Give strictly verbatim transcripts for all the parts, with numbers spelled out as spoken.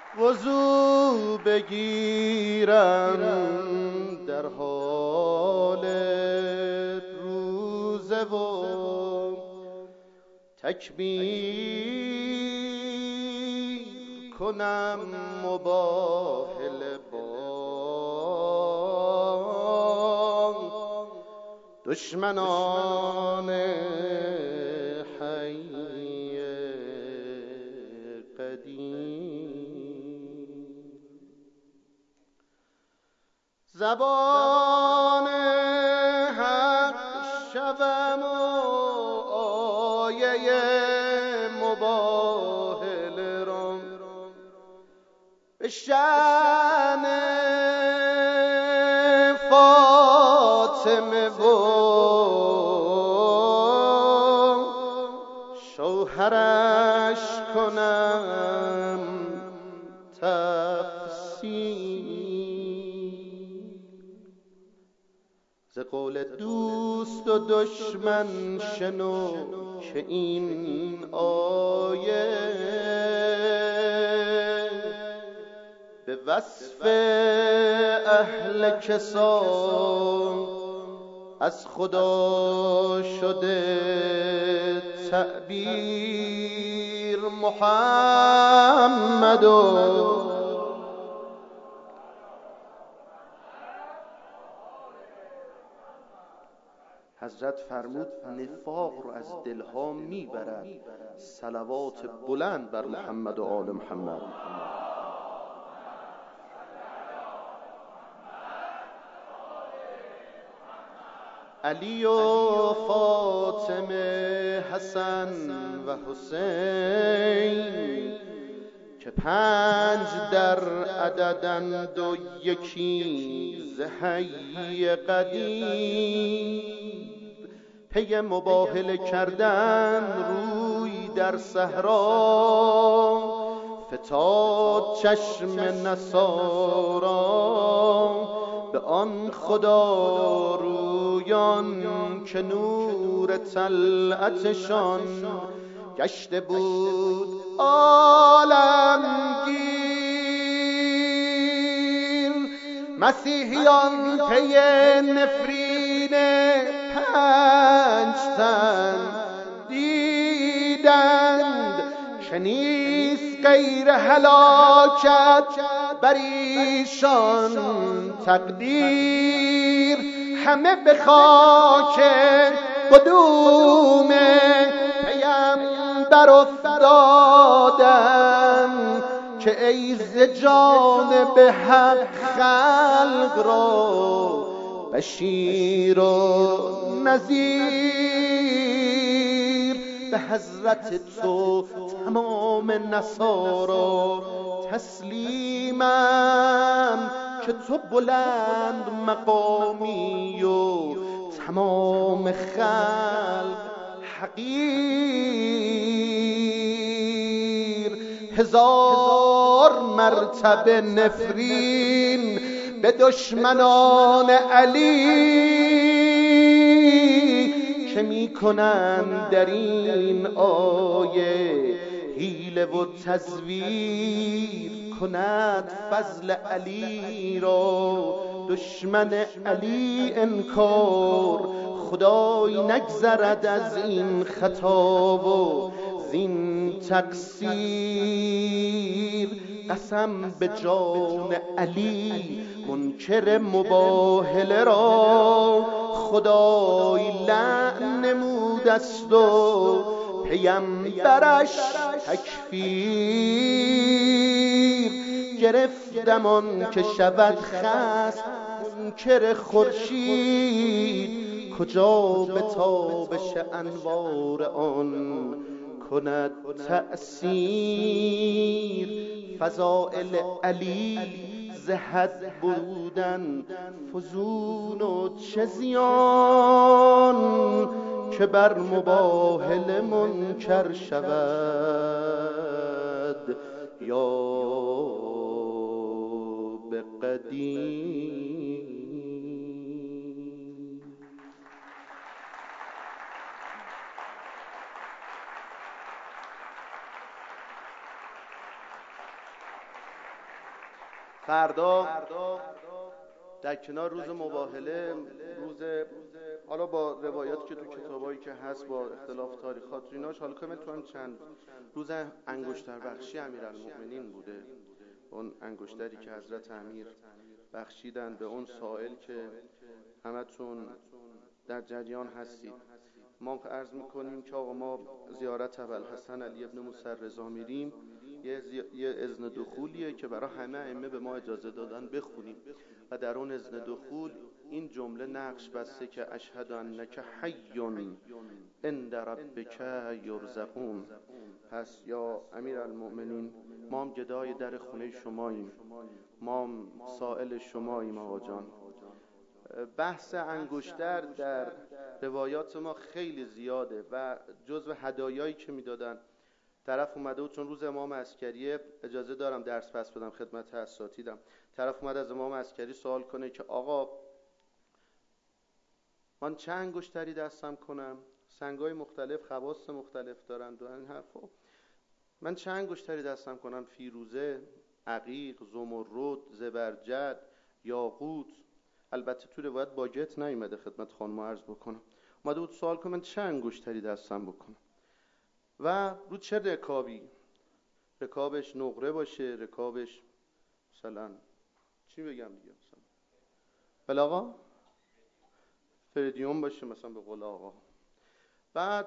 وضو بگیرم در حال روزه و تکبیر کنم مباهله با دشمنان حی قدیم. زبان حق شوم و آیه مباهله را به شأن فاطمه و شوهرش کنم تفسیر. ز قول دوست و دشمن شنو که این آیه به وصف اهل کسا از خدا شده تعبیر. محمد حضرت فرمود نفاق رو از دلها میبرد. صلوات بلند بر محمد و آل محمد. علی و فاطمه، حسن و حسین که پنج در عددند و یکی ز حی قدیم، پی مباهله کردن روی در صحرا، فتاد چشم نصارا به آن خدا رویان که نور طلعتشان گشته بود عالمگیر. مسیحیان پی نفرین پنج تن دیدند که نیست غیر هلاکت بر ایشان تقدیر. همه به خاک قدوم پیمبر افتادند که ای ز جانب حق خلق را بشیر و نذیر. به حضرت تو تمام نصارا تسلیمم که تو بلند مقامی و تمام خلق حقیر. هزار مرتبه نفرین به دشمنان علی که می کنند در این آیه حیله و تزویر. کند فضل علی را دشمن علی انکار، خدای نگذرد از این خطا و زین تقصیر. قسم به جان علی منکر مباهله را خدای لعن نمودست و پیمبرش تکفیر. گرفتم آن که شود خست منکر خورشید، کجا به تابش انوار آن کند تأثیر. فضائل علی ز حد بودن فزون و چه زیان که بر مباهله منکر شود یا به قدیم. فردا در کنار روز مباهله، روز حالا با روایاتی که تو کتابایی که هست با اختلاف تاریخات و ایناش، حالا کامل تو هم چند روز انگشتر بخشی امیرالمؤمنین بوده. اون انگشتری که حضرت امیر بخشیدن به اون سائل که همتون در جریان هستید. ما عرض میکنیم که آقا ما زیارت ابوالحسن علی ابن موسی رضا میریم، یه, زی... یه اذن دخولیه که برای همه ائمه به ما اجازه دادن بخونیم و در اون اذن دخول این جمله نقش بسته که اشهد انک حی عند ربک یرزقون. پس یا امیرالمؤمنین، ما هم گدای در خونه شماییم، ما هم سائل شماییم آقا جان. بحث انگشتر در روایات ما خیلی زیاده و جزو هدایایی که میدادن طرف اومده بود، چون روز امام عسکریه اجازه دارم درس پس بدم خدمت اساتیدم، طرف اومد از امام عسکری سوال کنه که آقا من چه انگشتری دستم کنم؟ سنگای مختلف خواص مختلف دارن و این حرفا. من چه انگشتری دستم کنم؟ فیروزه، عقیق، زمرد، زبرجد، یاقوت. البته تو روایت باگت نیومده خدمت خانم عرض بکنم. اومده بود سوال کنم من چه انگشتری دستم بکنم و رو چه رکابی، رکابش نقره باشه، رکابش مثلا چی بگم دیگه، مثلا بله آقا فریدیوم باشه مثلا به قول آقا. بعد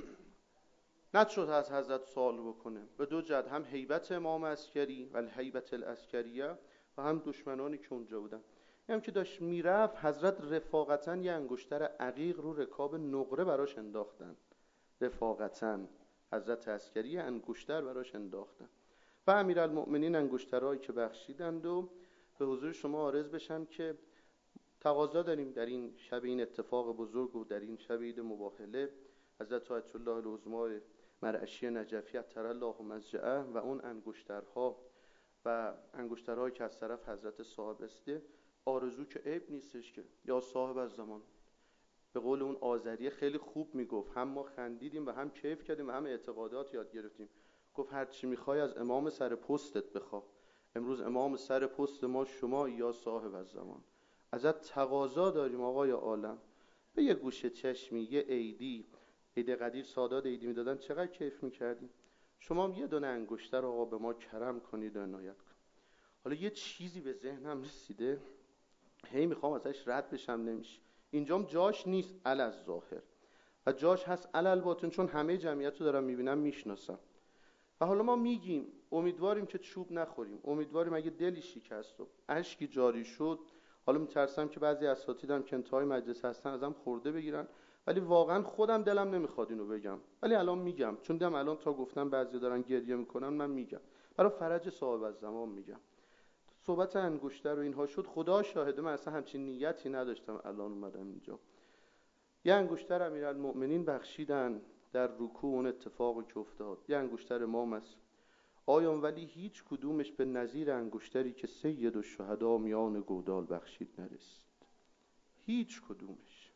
نشد از حضرت سوال بکنه به دو جهت، هم هیبت امام عسکری و الهیبت العسکریه و هم دشمنانی که اونجا بودن. هم که داشت میرفت حضرت رفاقتاً یه انگشتر عقیق رو رکاب نقره براش انداختن. رفاقتاً حضرت عسکری انگشتر براش انداختن و امیرالمؤمنین انگشترهایی که بخشیدند. و به حضور شما عارض بشم که تقاضا داریم در این شب این اتفاق بزرگ و در این شب عید مباهله حضرت آیت الله العظمی مرعشی نجفی طهر الله مضجعه و اون انگشترها و انگشترهایی که از طرف حضرت صاحب استه، آرزو که عیب نیستش که یا صاحب از زمان. به قول اون آذریه خیلی خوب میگفت، هم ما خندیدیم و هم کیف کردیم و هم اعتقادات یاد گرفتیم. گفت هر چی میخوای از امام سر پستت بخوا، امروز امام سر پست ما شما یا صاحب از زمان. ازت تقاضا داریم آقای عالم، به یه گوشه چشمی، یه عیدی، عید قدیر سادات عیدی میدادن چقدر کیف میکردیم. شما هم یه دونه انگشتر آقا به ما کرم کنید و عنایت کنید. حالا یه چیزی به ذهنم رسیده، هی میخوام ازش رد بشم نمیشه. اینجام جاش نیست علی ظاهر و جاش هست علی الباطن، چون همه جمعیت رو دارم میبینم میشناسم. و حالا ما میگیم امیدواریم که چوب نخوریم، امیدواریم اگه دلی شکست و اشکی جاری شد. حالا میترسم که بعضی اساتیدم که انتهای مجلس هستن ازم خورده بگیرن، ولی واقعا خودم دلم نمیخواد اینو بگم، ولی الان میگم، چون دیدم الان تا گفتم بعضی دارن گریه میکنن، من میگم برای فرج صاحب الزمان میگم. صحبت انگشتر و اینها شد، خدا شاهده من اصلا همچین نیتی نداشتم الان اومدم اینجا. یه انگشتر امیرالمؤمنین بخشیدن در رکوع اون اتفاقی که افتاد، یه انگشتر امام است آیان، ولی هیچ کدومش به نظیر انگشتری که سید الشهدا میان گودال بخشید نرسید، هیچ کدومش.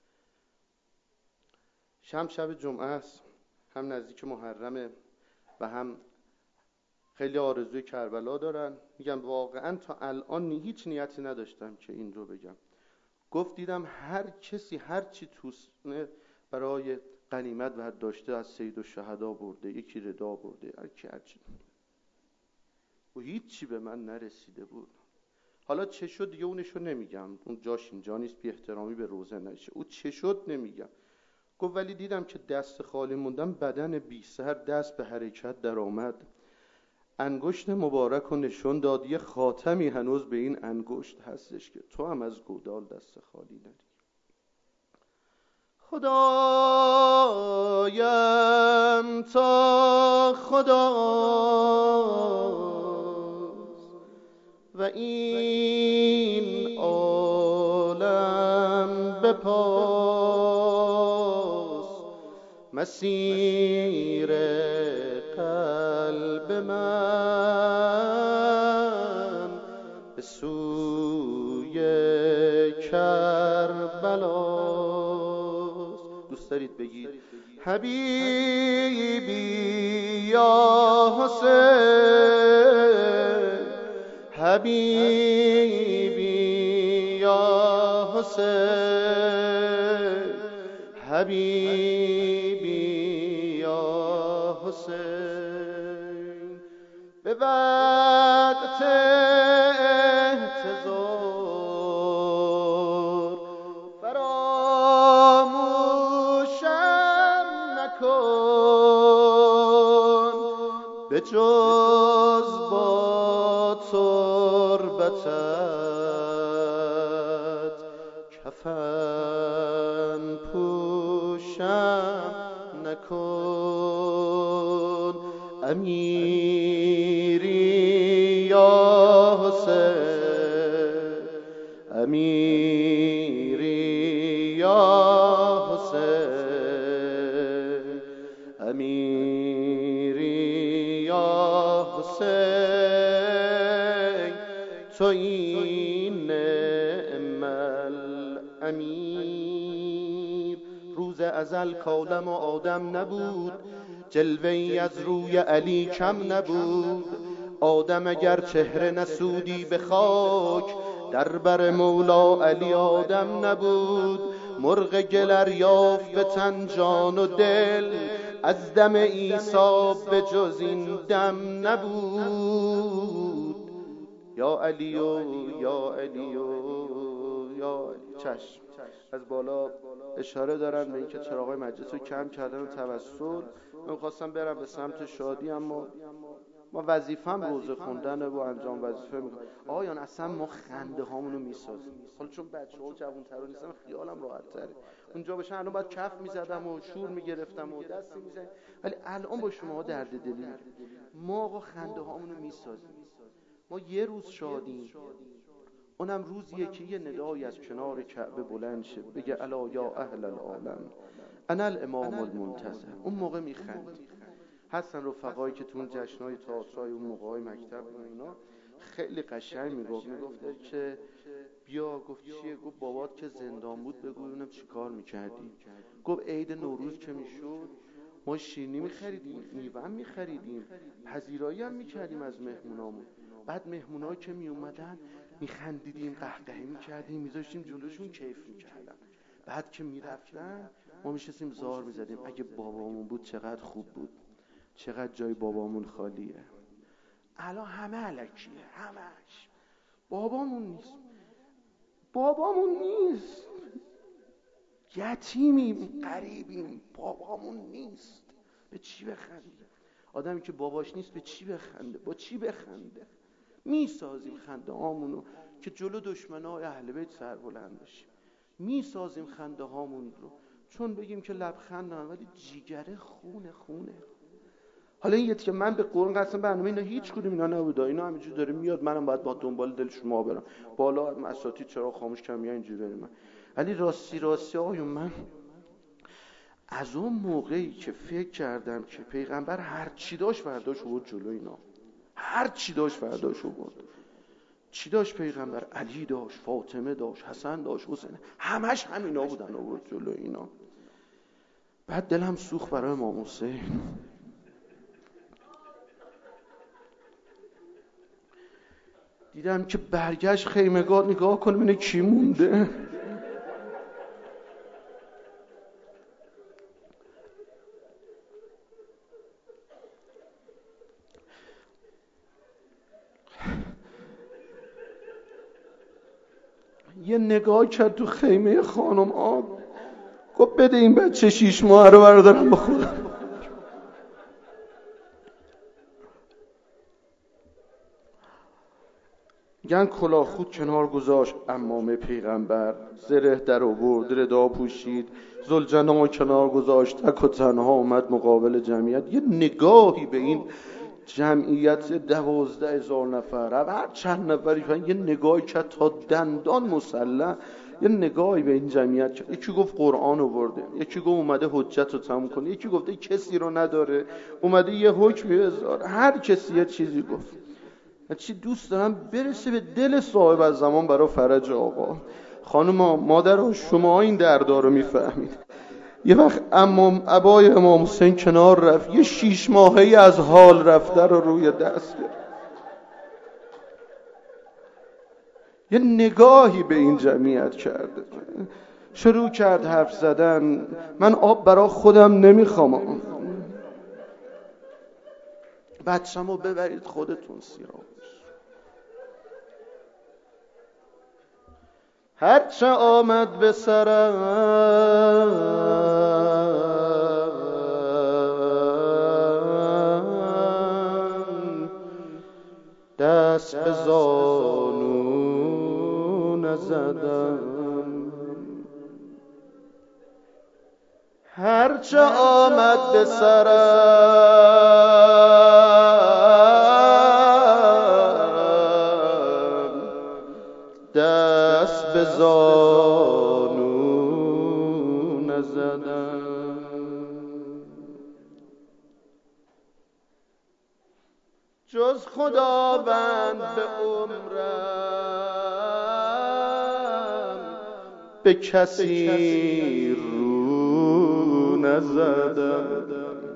شم شب جمعه است، هم نزدیک محرمه و هم خیلی آرزوی کربلا دارن. میگم واقعا تا الان هیچ نیتی نداشتم که این رو بگم. گفت دیدم هر کسی هر چی توسنه برای غنیمت و داشته از سید الشهدا برده، یکی ردا برده، هر کی هر چی، و هیچی به من نرسیده بود. حالا چه شد دیگه اونشو نمیگم، اون جاش اینجا نیست، بی احترامی به روزه نشه. او چه شد نمیگم. گفت ولی دیدم که دست خالی موندم، بدن بی سر، دست به حرکت در آمد، انگشت مبارک و نشون داد، یه خاتمی هنوز به این انگشت هستش که تو هم از گودال دست خالی نری. خدایم تا خداست و این عالم بپاس، مسیر قلب من به سوی کربلاست. دوست دارید بگید حبیبی یا حسین، حبیبی یا حسین، حبیبی یا حسین، به وقت احتضار فراموشم نکن، به جز با تربتت کفن پوشم نکن. امیری یا حسین، امیری یا حسین، امیری یا حسین، تو این نعم الامیر. روز ازل کالم و آدم نبود، جلوه‌ای از روی علی کم نبود. آدم اگر چهره نسودی به خاک، در بر مولا علی آدم نبود. مرغ گلر یافت به تن جان و دل، از دم عیسی به جز این دم نبود. یا علی و یا علی و یا علی. چشم، از بالا اشاره دارن به اینکه چراغای مجلس رو کم کردن و توسل. من خواستم برم به سمت شادی، اما ما وظیفه‌ام روزه خوندن و انجام وظیفه میکنم. آقایان اصلا ما خنده هامونو میسازیم. حالا چون بچه‌ها جوان‌ترا نیستم خیالم راحت تره. اونجا باشن الان باید کف میزدم و شور میگرفتم و دستی میزدم، ولی الان با شما درد دلی میگیرم. ما آقا خنده هامونو میسازیم. ما یه روز شادیم، اونم روزیه که یه ندایی از کنار کعبه بلند شه بگه الا یا اهل العالم انا الامام المنتظر. اون موقع میخندیم. هستن رفقایی که تو اون جشنای تئاترای اون موقعای مکتب و اینا خیلی قشنگ میگفت میگفت که بیا، گفت چیه؟ گفت بابات که زندان بود بگو ببینم چیکار میکردی. گفت عید نوروز که میشد ما شیرینی میخریدیم، میوه میخریدیم، پذیرایی هم میکردیم از مهمونامون. بعد مهمونایی که میومدن میخندیدیم، قهقهه میکردیم، میذاشتیم جلوشون، کیف میکردن. بعد که میرفتن ما میشستیم زار میزدیم اگه بابامون بود چقدر خوب بود، چقدر جای بابامون خالیه. الان همه الکیه، همش بابامون نیست، بابامون نیست، یتیمیم، غریبیم، بابامون نیست. به چی بخندیم؟ آدمی که باباش نیست به چی بخنده؟ با چی بخنده؟ میسازیم خنده هامونو که جلو دشمنای اهل بیت سر بلند بشیم. میسازیم خنده هامون رو چون بگیم که لبخندن، ولی جیگره خونه خونه. حالا این که من به قرآن قسم برنامه اینا هیچ کدوم اینا نبوده، اینا همینجوری داره میاد، منم باید با دنبال دل شما برم. بالا اساتید چرا خاموش کردن میگن اینجوری بریم من. ولی راستی راستی آقایون، من از اون موقعی که فکر کردم که پیغمبر هر چی داشت فرداش بود جلو اینا، هر چی داشت فرداش بود. چی داشت پیغمبر؟ علی داشت، فاطمه داشت، حسن داشت، حسین، همش همینا بودن آورد جلو اینا. بعد دلم سوخت برای امام حسین. دیدم که برگشت خیمگاه نگاه کنم اینه کی مونده. یه نگاه کرد تو خیمه خانم آب، گفت بده این بچه شیش ماه رو بردارم با خودم. گن کلاه خود کنار گذاشت عمامه پیغمبر، زره در آورد، ردا پوشید، ذوالجناح کنار گذاشت، تک و تنها اومد مقابل جمعیت. یه نگاهی به این جمعیت دوازده هزار نفر، هر چند نفری فن، یه نگاهی کرد تا دندان مسلح، یه نگاهی به این جمعیت کرد. یکی گفت قرآن آورده، یکی گفت اومده حجت رو تموم کنه، یکی گفته کسی رو نداره اومده یه حکمی بذاره. هر کسی یه چیزی گفت. چی دوست دارم برسه به دل صاحب از زمان برای فرج آقا. خانم مادر شما این دردا رو میفهمید. یه وقت امام ابای امام حسین کنار رفت، یه شیش ماهه‌ای از حال رفته رو روی دست گرفت. یه نگاهی به این جمعیت کرده، شروع کرد حرف زدن. من آب برا خودم نمیخوام، بچه‌مو ببرید خودتون سیراب. هرچه آمد به سرم، دست به زانو نزدم. هرچه آمد به سرم، دست به زانو نزدم. جز خداوند به عمرم به کسی رو نزدم.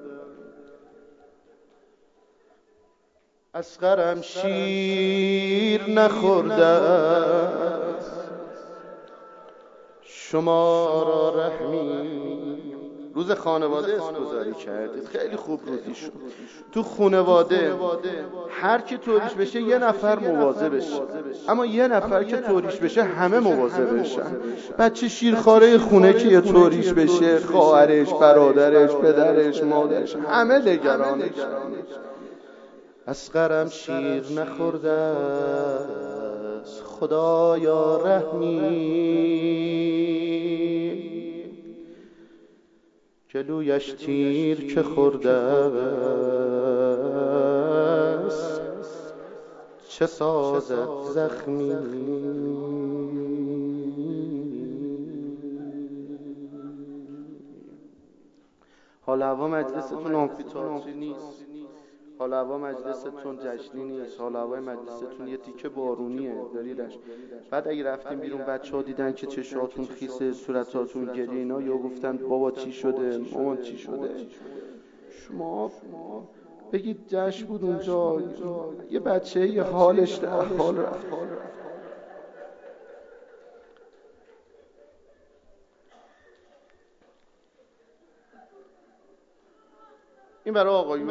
اصغرم شیر نخورده است، شما را رحمی. روز خانواده اسگذاری کردید، خیلی خوب روزی شد. تو خانواده هر کی طوریش بشه یه نفر مواظب بشه، اما یه نفر که طوریش بشه همه مواظب بشن. بچه شیرخواره خونه که یه طوریش بشه، خواهرش، برادرش، پدرش، مادرش، همه نگرانش. اصغرم شیر نخورده است، خدایا رحمی. جلویش تیر که خورده است، چه سازد زخمی. حال هوا مجلستون آمفی‌تئاتری نیست، حال هوا مجلستون جشنی نیست، حال هوای مجلستون یه تیکه بارونیه داریدش. بعد اگه رفتیم بیرون بچه ها دیدن که چشاتون خیسه، صورتاتون گریه، اینا یا گفتن بابا چی شده، مامان چی شده، شما بگید جشن بود اونجا، یه بچه یه حالش در حال رفت. این برای آقایون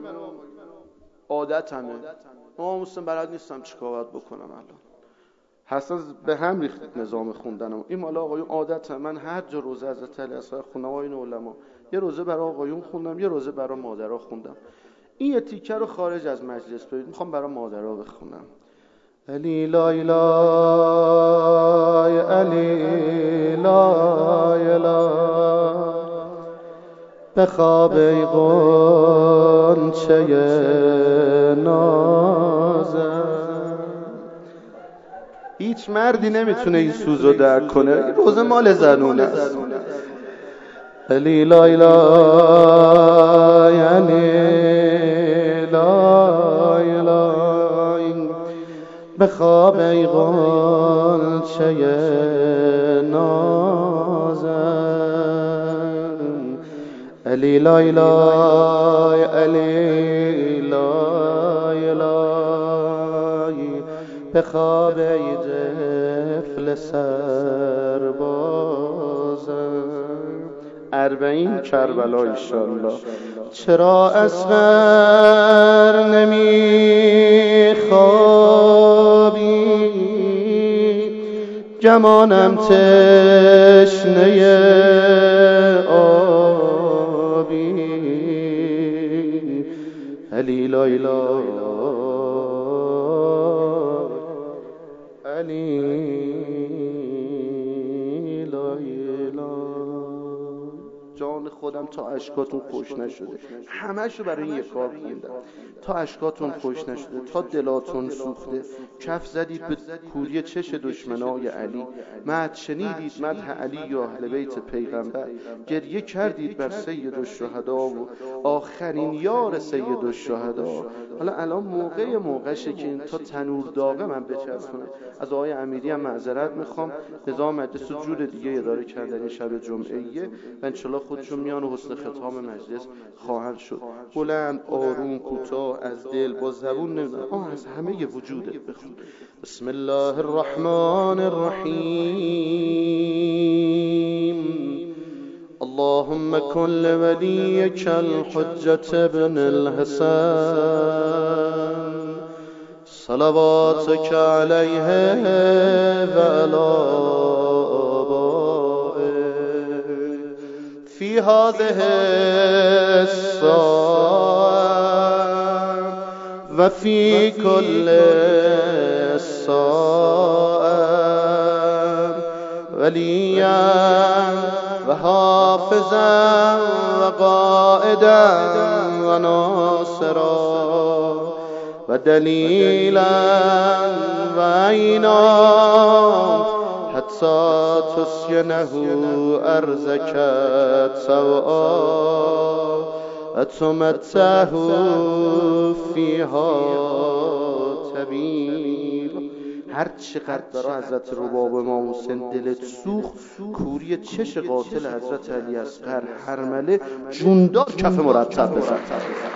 عادت همه. ما مسلم بلد نیستم چیکار باید بکنم. الان حسن به هم ریخت نظام خوندنم. این مال آقایون عادت هم. من هر جا روزه حضرت علی اصغر خوندم، آقایون علما، یه روزه برای آقایون خوندم، یه روزه برای مادرها خوندم. این یه تیکه رو خارج از مجلس برید میخوام برای مادرها بخونم. علی لای لای علی لای لای، به خواب ای غنچه نازم. هیچ مردی نمیتونه این سوزو درک کنه، روزه مال زنونه است. علی لای لای علی لای لای، به خواب ای غنچه نازم. علی لای لای علی لای لای، به خواب ای طفل سربازم. اربعین کربلا انشالله. چرا اصغر نمی خوابی، گمانم تشنه آبی. علی لای لای علی لای لای. جان خودم تا اشکاتون خوش نشده، همه‌شو برای این یک کار خوندم. تا اشکاتون خوش نشده، تا دلاتون سوخته، کف زدید به کوری چش دشمنای علی. مدح شنیدید مدح علی و اهل بیت پیغمبر، گریه کردید بر سید الشهدا و آخرین یار سید الشهدا. حالا الان موقع موقعشه که این تا تنور داغه من بچسبونم. از آقای امیری هم معذرت میخوام، نظام مجلس جور دیگه اداره کردن شب جمعهیه و انشالله خودشون میان و حسن ختام مجلس خواهند شد. بلند، آروم، کوتاه، از دل، با زبون نمیدونم، آه از همه وجوده بخون. بسم الله الرحمن الرحیم. اللهم كن لوليك الحجة ابن الحسن صلواتك عليه وعلى آبائه في هذه الساعة وفي كل ساعة وليا وحافظا وقائدا وناصرا ودليلا وعينا حتى تسكنه أرزك سوءا وتمتعه فيها طويلا. هر چقدر برای حضرت رباب امام حسین دلت سوخت، کوری چش قاتل حضرت علی اصغر هرمله جوندار کف مرتب بزن.